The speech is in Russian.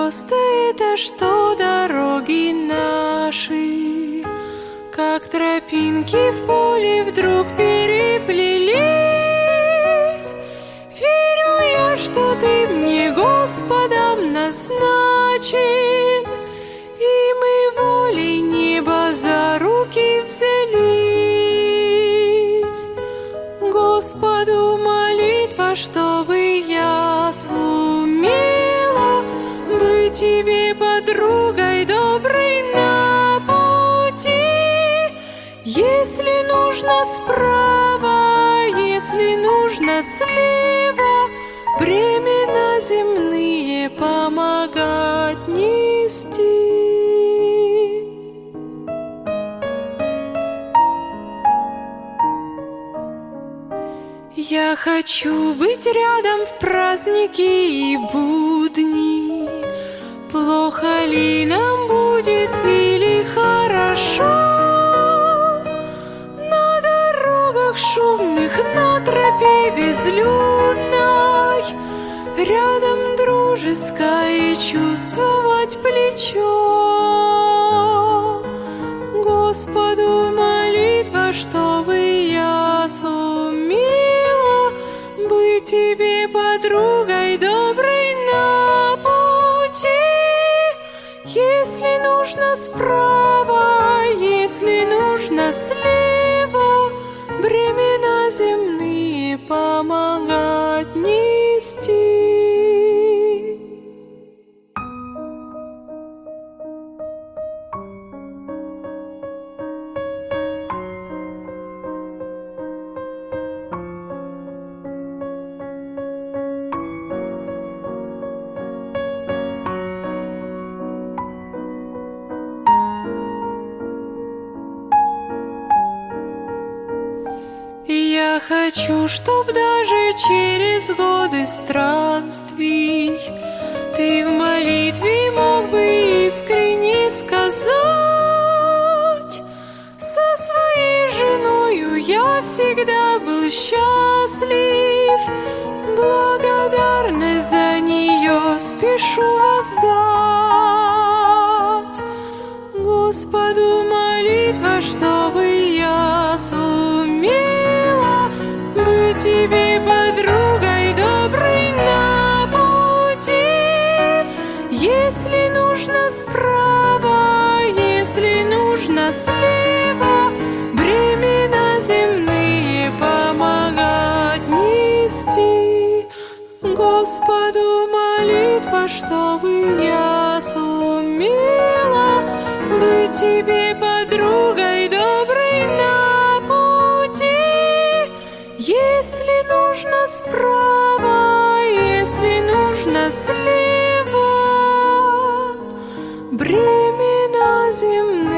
просто это, что дороги наши, как тропинки в поле, вдруг переплелись. Верю я, что ты мне Господом назначен, и мы волей неба за руки взялись. Господу молитва, чтобы я сумела быть тебе подругой доброй на пути. Если нужно справа, если нужно слева, бремена земные помогать нести. Я хочу быть рядом в праздники и будни. Плохо ли нам будет или хорошо? На дорогах шумных, на тропе безлюдной, рядом дружеское чувствовать плечо. Господу молитва, чтобы я сумела быть тебе подругой доброй на пути. Если нужно справа, если нужно слева, бремена земные помогать нести. Я хочу, чтоб даже через годы странствий ты в молитве мог бы искренне сказать: со своей женою я всегда был счастлив, благодарность за нее спешу воздать. Господу молитва, чтобы я сумела быть тебе подругой доброй на пути. Если нужно справа, если нужно слева, бремена земные помогать нести. Господу молитва, чтобы я сумела быть тебе подругой доброй на пути. Если нужно справа, если нужно слева, бремена земные